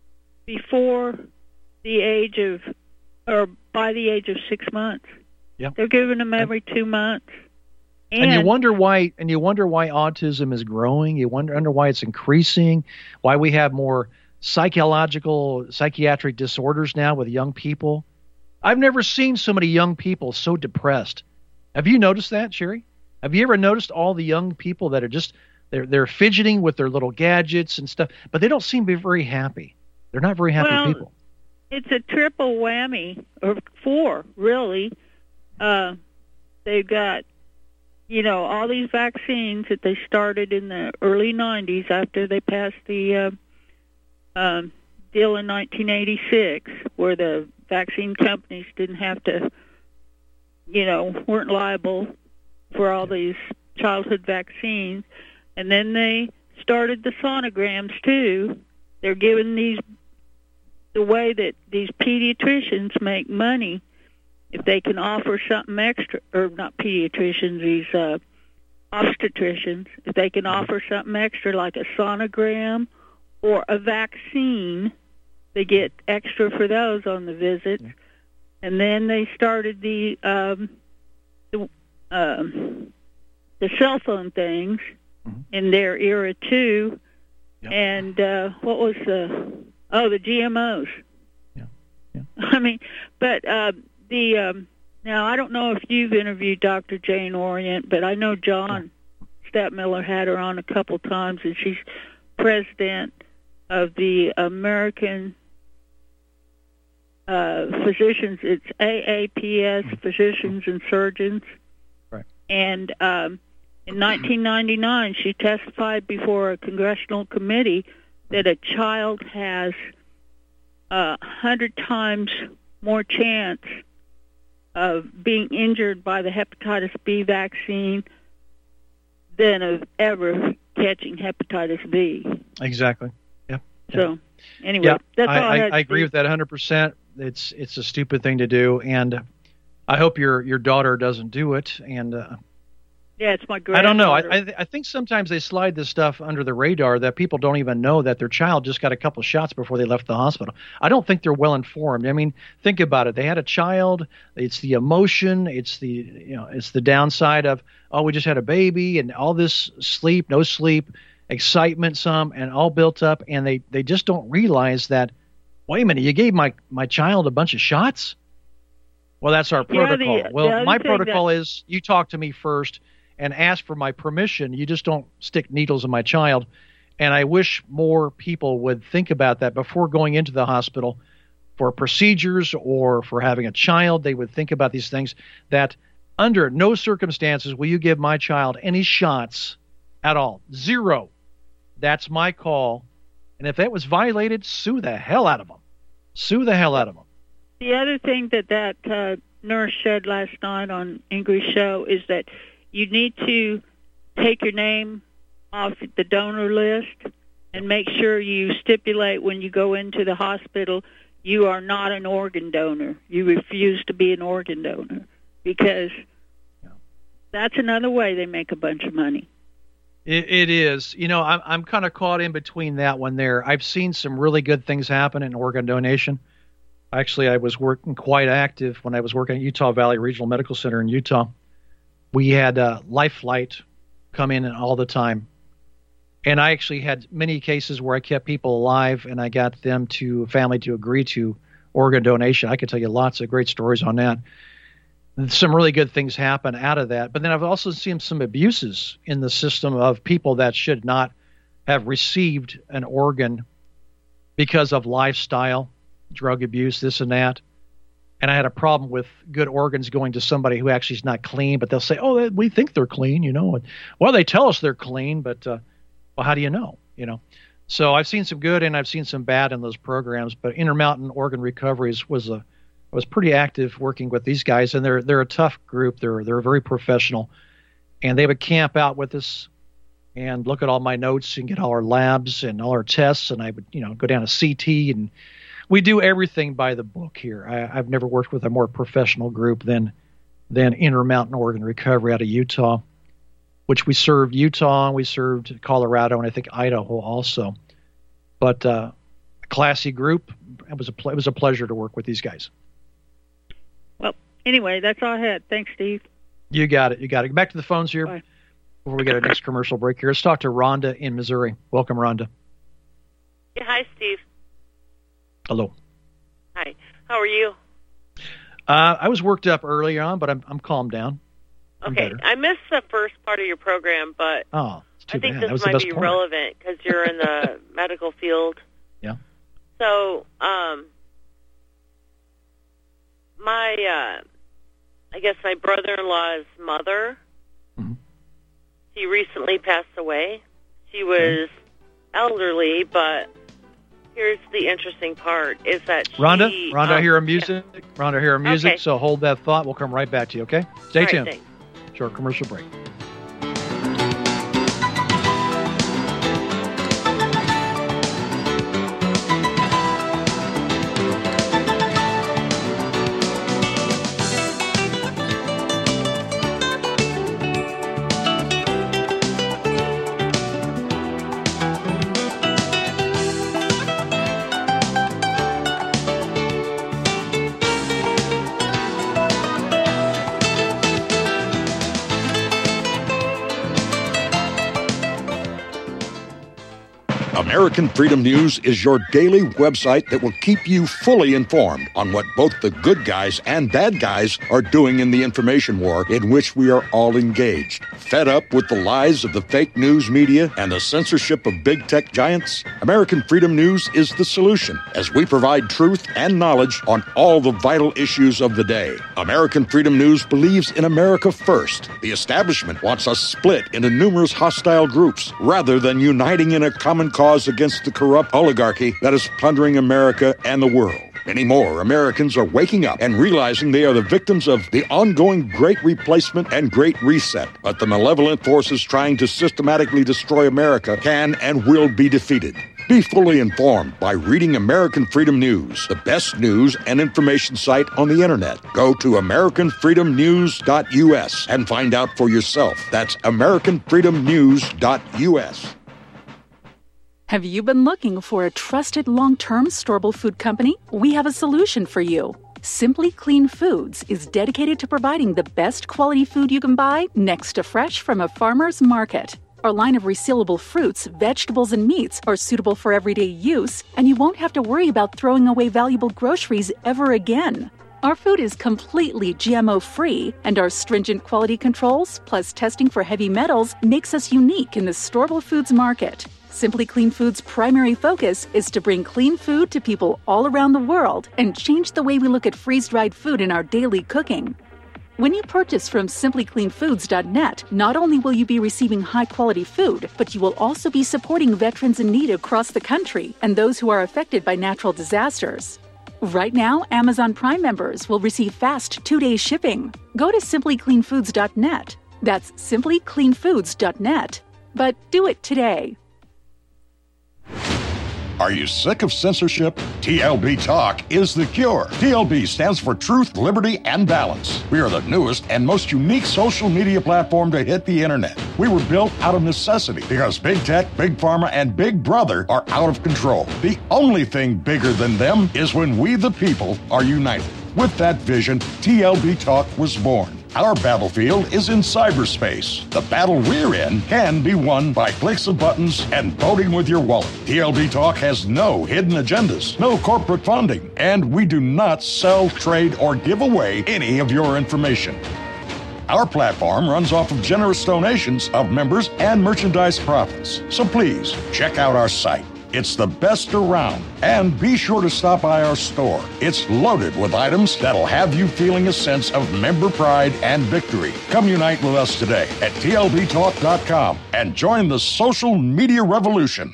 before the age of, or by the age of six months. Yeah. They're giving them every two months. And, And you wonder why, and you wonder why autism is growing. You wonder, wonder why it's increasing. Why we have more psychological, psychiatric disorders now with young people. I've never seen so many young people so depressed. Have you noticed that, Sherry? Have you ever noticed all the young people that are just they're they're fidgeting with their little gadgets and stuff, but they don't seem to be very happy. They're not very happy Well, people. it's a triple whammy, or four, really. Uh, they've got, you know, all these vaccines that they started in the early nineties after they passed the uh, um, deal in nineteen eighty-six, where the vaccine companies didn't have to, you know, weren't liable for all these childhood vaccines. And then they started the sonograms too. They're giving these the way that these pediatricians make money. If they can offer something extra, or not pediatricians, these uh, obstetricians, if they can offer something extra like a sonogram or a vaccine, they get extra for those on the visits. Yeah. And then they started the um, the, um, the cell phone things mm-hmm. in their era too. Yep. And uh, what was the oh the G M Os? Yeah, yeah. I mean, but. Uh, The um, now I don't know if you've interviewed Doctor Jane Orient, but I know John Stadtmiller had her on a couple times, and she's president of the American uh, Physicians. It's A A P S, Physicians and Surgeons. Right. And um, in nineteen ninety-nine, she testified before a congressional committee that a child has a hundred times more chance of being injured by the hepatitis B vaccine than of ever catching hepatitis B. Exactly. Yeah. So, anyway, yeah, that's all I, I, had I, I agree with that one hundred percent. It's it's a stupid thing to do, and I hope your your daughter doesn't do it. And uh, yeah, it's my I don't know. I granddaughter. I, I think sometimes they slide this stuff under the radar that people don't even know that their child just got a couple shots before they left the hospital. I don't think they're well informed. I mean, think about it. They had a child. It's the emotion. It's the you know. It's the downside of oh, we just had a baby and all this sleep, no sleep, excitement, some, and all built up, and they they just don't realize that. Wait a minute, you gave my my child a bunch of shots? Well, that's our Yeah, protocol. the- well, the other my thing protocol that- is you talk to me first and ask for my permission. You just don't stick needles in my child. And I wish more people would think about that before going into the hospital for procedures or for having a child. They would think about these things, that under no circumstances will you give my child any shots at all. Zero. That's my call. And if that was violated, sue the hell out of them. Sue the hell out of them. The other thing that that uh, nurse said last night on Ingrid's show is that you need to take your name off the donor list and make sure you stipulate when you go into the hospital you are not an organ donor. You refuse to be an organ donor, because that's another way they make a bunch of money. It, it is. You know, I'm, I'm kind of caught in between that one there. I've seen some really good things happen in organ donation. Actually, I was working quite active when I was working at Utah Valley Regional Medical Center in Utah. We had uh, Life Flight come in all the time. And I actually had many cases where I kept people alive, and I got them to, family to agree to organ donation. I could tell you lots of great stories on that. Some really good things happen out of that. But then I've also seen some abuses in the system of people that should not have received an organ because of lifestyle, drug abuse, this and that. And I had a problem with good organs going to somebody who actually is not clean, but they'll say, oh, we think they're clean, you know. And, well, they tell us they're clean, but, uh, well, how do you know, you know? So I've seen some good and I've seen some bad in those programs, but Intermountain Organ Recoveries was a I was pretty active working with these guys, and they're they're a tough group. They're they're very professional, and they would camp out with us and look at all my notes and get all our labs and all our tests, and I would you know go down to C T, and we do everything by the book here. I, I've never worked with a more professional group than than Intermountain Organ Recovery out of Utah, which we served Utah, we served Colorado, and I think Idaho also. But uh, a classy group. It was a ple- it was a pleasure to work with these guys. Well, anyway, that's all I had. Thanks, Steve. You got it. You got it. Back to the phones here. Bye. Before we get our next commercial break here. Let's talk to Rhonda in Missouri. Welcome, Rhonda. Yeah, hi, Steve. Hello. Hi. How are you? Uh, I was worked up early on, but I'm I'm calmed down. I'm Okay, better. I missed the first part of your program, but Oh, it's too I think bad. That was this the might best be part. relevant because you're in the medical field. Yeah. So, um, my, uh, I guess my brother-in-law's mother, Mhm. she recently passed away. She was elderly, but here's the interesting part, is that she... Rhonda, Rhonda, I um, hear her music. Rhonda, I hear her music. Okay. So hold that thought. We'll come right back to you. Okay. Stay All right, tuned. thanks. Short commercial break. American Freedom News is your daily website that will keep you fully informed on what both the good guys and bad guys are doing in the information war in which we are all engaged. Fed up with the lies of the fake news media and the censorship of big tech giants? American Freedom News is the solution, as we provide truth and knowledge on all the vital issues of the day. American Freedom News believes in America first. The establishment wants us split into numerous hostile groups rather than uniting in a common cause against the corrupt oligarchy that is plundering America and the world. Many more Americans are waking up and realizing they are the victims of the ongoing Great Replacement and Great Reset. But the malevolent forces trying to systematically destroy America can and will be defeated. Be fully informed by reading American Freedom News, the best news and information site on the internet. Go to american freedom news dot u s and find out for yourself. That's american freedom news dot u s. Have you been looking for a trusted long-term storable food company? We have a solution for you. Simply Clean Foods is dedicated to providing the best quality food you can buy next to fresh from a farmer's market. Our line of resealable fruits, vegetables, and meats are suitable for everyday use, and you won't have to worry about throwing away valuable groceries ever again. Our food is completely G M O-free, and our stringent quality controls, plus testing for heavy metals, makes us unique in the storable foods market. Simply Clean Foods' primary focus is to bring clean food to people all around the world and change the way we look at freeze-dried food in our daily cooking. When you purchase from simply clean foods dot net, not only will you be receiving high-quality food, but you will also be supporting veterans in need across the country and those who are affected by natural disasters. Right now, Amazon Prime members will receive fast two-day shipping. Go to simply clean foods dot net. That's simply clean foods dot net. But do it today. Are you sick of censorship? T L B Talk is the cure. T L B stands for Truth, Liberty, and Balance. We are the newest and most unique social media platform to hit the internet. We were built out of necessity because big tech, big pharma, and big brother are out of control. The only thing bigger than them is when we the people are united. With that vision, T L B Talk was born. Our battlefield is in cyberspace. The battle we're in can be won by clicks of buttons and voting with your wallet. T L B Talk has no hidden agendas, no corporate funding, and we do not sell, trade, or give away any of your information. Our platform runs off of generous donations of members and merchandise profits. So please, check out our site. It's the best around. And be sure to stop by our store. It's loaded with items that'll have you feeling a sense of member pride and victory. Come unite with us today at T L B talk dot com and join the social media revolution.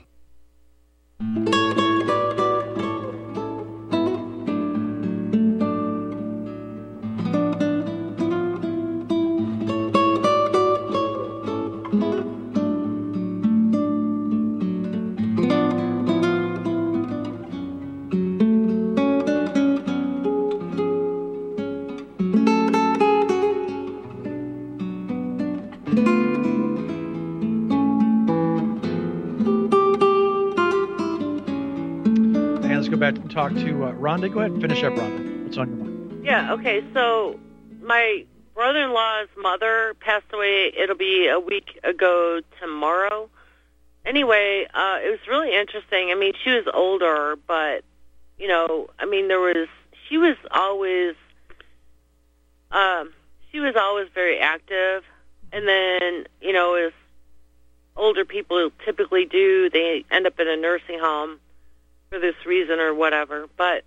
Back and talk to uh, Rhonda. Go ahead and finish up, Rhonda. What's on your mind? Yeah, okay. So my brother-in-law's mother passed away. It'll be a week ago tomorrow. Anyway, uh, it was really interesting. I mean, she was older, but, you know, I mean, there was, she was always, um, she was always very active. And then, you know, as older people typically do, they end up in a nursing home for this reason or whatever, but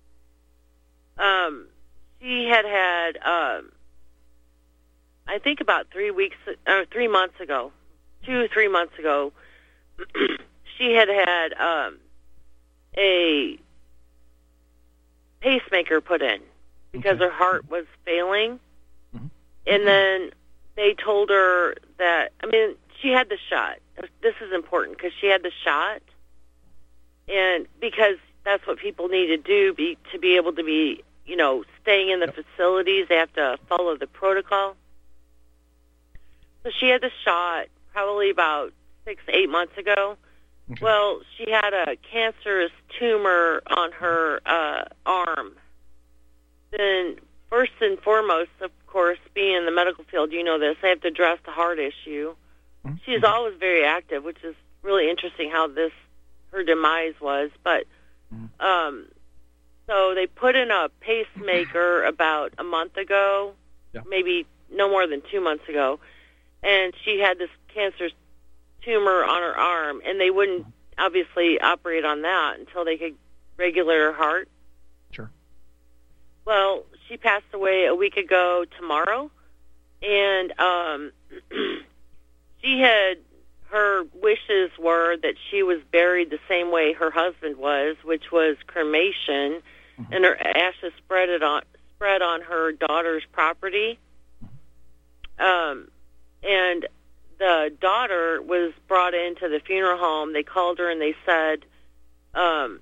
um, she had had, um, I think about three weeks, or three months ago, two, three months ago, she had had um, a pacemaker put in because okay. her heart was failing, mm-hmm. and then they told her that, I mean, she had the shot. This is important because she had the shot. And because that's what people need to do be, to be able to be, you know, staying in the yep. facilities, they have to follow the protocol. So she had the shot probably about six, eight months ago. Okay. Well, she had a cancerous tumor on her uh, arm. Then first and foremost, of course, being in the medical field, you know this, they have to address the heart issue. Mm-hmm. She is always very active, which is really interesting how this her demise was. But um, so they put in a pacemaker about a month ago, yeah. maybe no more than two months ago, and she had this cancerous tumor on her arm, and they wouldn't obviously operate on that until they could regulate her heart. Sure. Well, she passed away a week ago tomorrow, and um, she had, her wishes were that she was buried the same way her husband was, which was cremation, mm-hmm. and her ashes spread it on spread on her daughter's property. Um, and the daughter was brought into the funeral home. They called her and they said, um,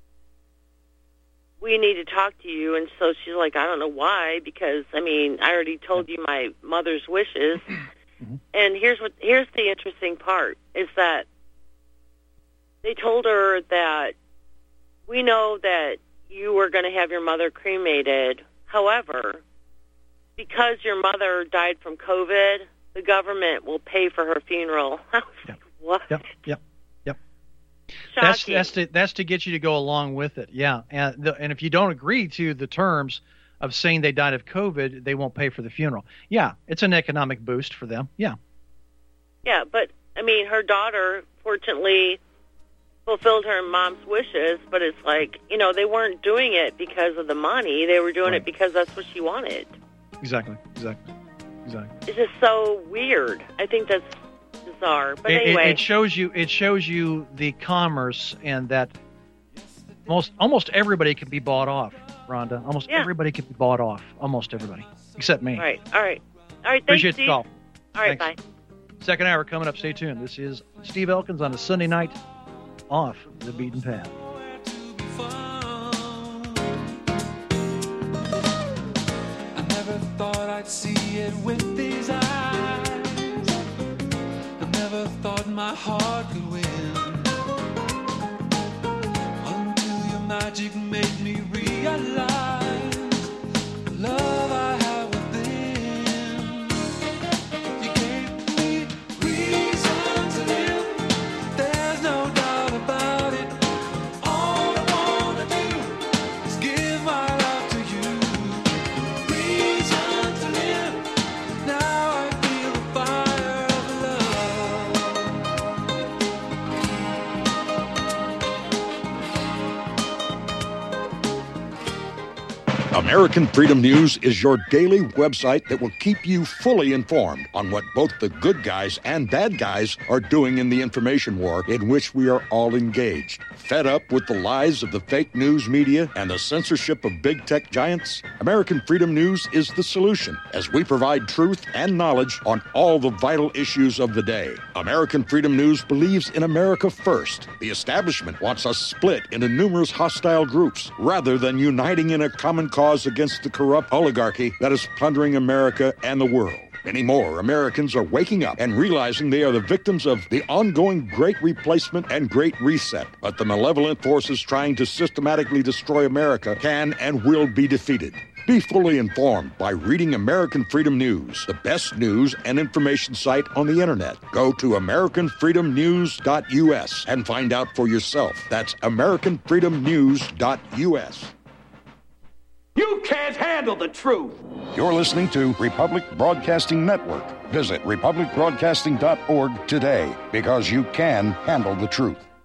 we need to talk to you. And so she's like, I don't know why, because, I mean, I already told you my mother's wishes. Mm-hmm. And here's what here's the interesting part, is that they told her that we know that you were going to have your mother cremated. However, because your mother died from COVID, the government will pay for her funeral. I was yep. like, what? Yep, yep, yep. Shocking. That's that's to that's to get you to go along with it. Yeah, and the, and if you don't agree to the terms of saying they died of COVID, they won't pay for the funeral. Yeah, it's an economic boost for them. Yeah. Yeah, but I mean, her daughter fortunately fulfilled her mom's wishes, but it's like, you know, they weren't doing it because of the money. They were doing right. it because that's what she wanted. Exactly, exactly, exactly. It's just so weird. I think that's bizarre. But it, anyway, it, it shows you it shows you the commerce, and that most almost everybody can be bought off, Rhonda. Almost yeah. everybody can be bought off. Almost everybody, except me. All right, all right, all right. Thanks, Appreciate Steve. the call. All right, Thanks. bye. Second hour coming up. Stay tuned. This is Steve Elkins on a Sunday night, off the beaten path. Thought I'd see it with these eyes. I never thought my heart could win, until your magic made me realize the love I have within. You gave me reason to live, there's no doubt about it. All I wanna do is give my love to you. American Freedom News is your daily website that will keep you fully informed on what both the good guys and bad guys are doing in the information war in which we are all engaged. Fed up with the lies of the fake news media and the censorship of big tech giants? American Freedom News is the solution, as we provide truth and knowledge on all the vital issues of the day. American Freedom News believes in America first. The establishment wants us split into numerous hostile groups rather than uniting in a common cause against the corrupt oligarchy that is plundering America and the world. Many more Americans are waking up and realizing they are the victims of the ongoing Great Replacement and Great Reset. But the malevolent forces trying to systematically destroy America can and will be defeated. Be fully informed by reading American Freedom News, the best news and information site on the internet. Go to American Freedom News dot U S and find out for yourself. That's American Freedom News dot U S. You can't handle the truth. You're listening to Republic Broadcasting Network. Visit republic broadcasting dot org today, because you can handle the truth.